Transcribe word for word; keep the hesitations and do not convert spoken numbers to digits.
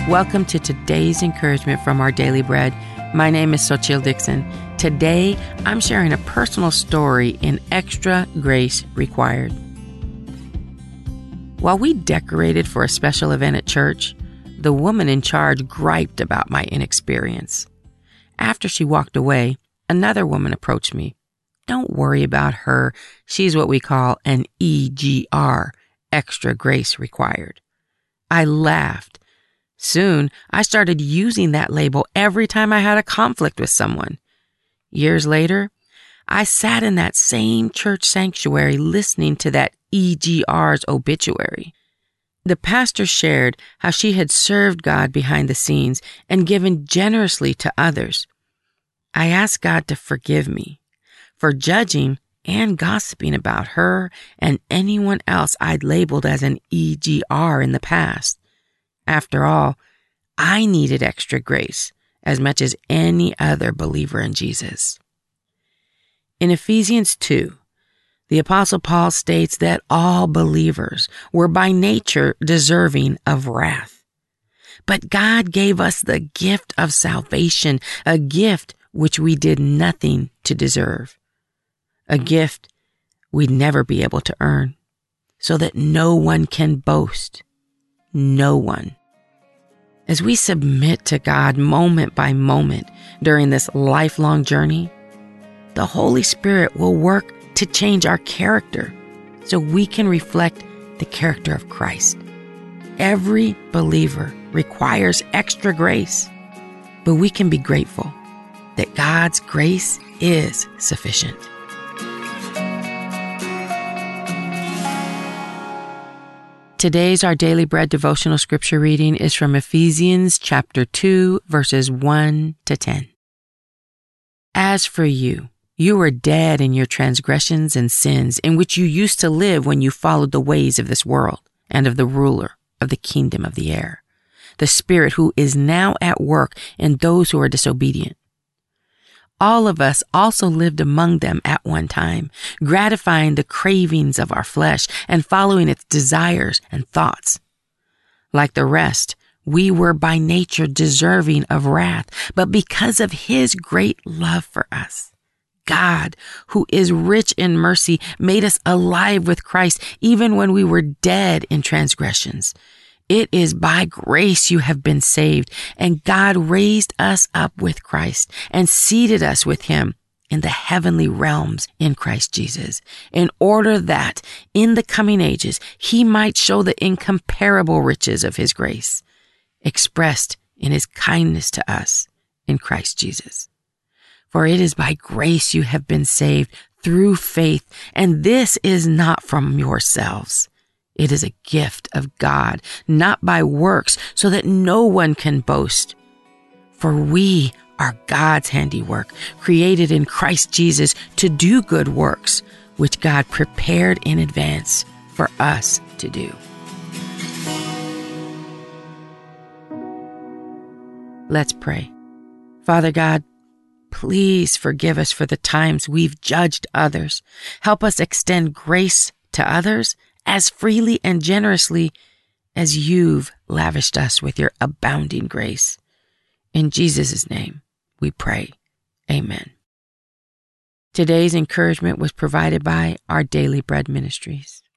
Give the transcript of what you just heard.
Welcome to today's encouragement from Our Daily Bread. My name is Xochitl Dixon. Today, I'm sharing a personal story in Extra Grace Required. While we decorated for a special event at church, the woman in charge griped about my inexperience. After she walked away, another woman approached me. Don't worry about her. She's what we call an E G R, Extra Grace Required. I laughed. Soon, I started using that label every time I had a conflict with someone. Years later, I sat in that same church sanctuary listening to that E G R's obituary. The pastor shared how she had served God behind the scenes and given generously to others. I asked God to forgive me for judging and gossiping about her and anyone else I'd labeled as an E G R in the past. After all, I needed extra grace as much as any other believer in Jesus. In Ephesians two, the Apostle Paul states that all believers were by nature deserving of wrath. But God gave us the gift of salvation, a gift which we did nothing to deserve, a gift we'd never be able to earn, so that no one can boast. No one. As we submit to God moment by moment during this lifelong journey, the Holy Spirit will work to change our character so we can reflect the character of Christ. Every believer requires extra grace, but we can be grateful that God's grace is sufficient. Today's Our Daily Bread devotional scripture reading is from Ephesians chapter two, verses one to ten. As for you, you were dead in your transgressions and sins in which you used to live when you followed the ways of this world and of the ruler of the kingdom of the air, the spirit who is now at work in those who are disobedient. All of us also lived among them at one time, gratifying the cravings of our flesh and following its desires and thoughts. Like the rest, we were by nature deserving of wrath, but because of His great love for us, God, who is rich in mercy, made us alive with Christ even when we were dead in transgressions. It is by grace you have been saved, and God raised us up with Christ and seated us with Him in the heavenly realms in Christ Jesus, in order that in the coming ages He might show the incomparable riches of His grace, expressed in His kindness to us in Christ Jesus. For it is by grace you have been saved through faith, and this is not from yourselves. It is a gift of God, not by works, so that no one can boast. For we are God's handiwork, created in Christ Jesus to do good works, which God prepared in advance for us to do. Let's pray. Father God, please forgive us for the times we've judged others. Help us extend grace to others as freely and generously as you've lavished us with your abounding grace. In Jesus' name, we pray. Amen. Today's encouragement was provided by Our Daily Bread Ministries.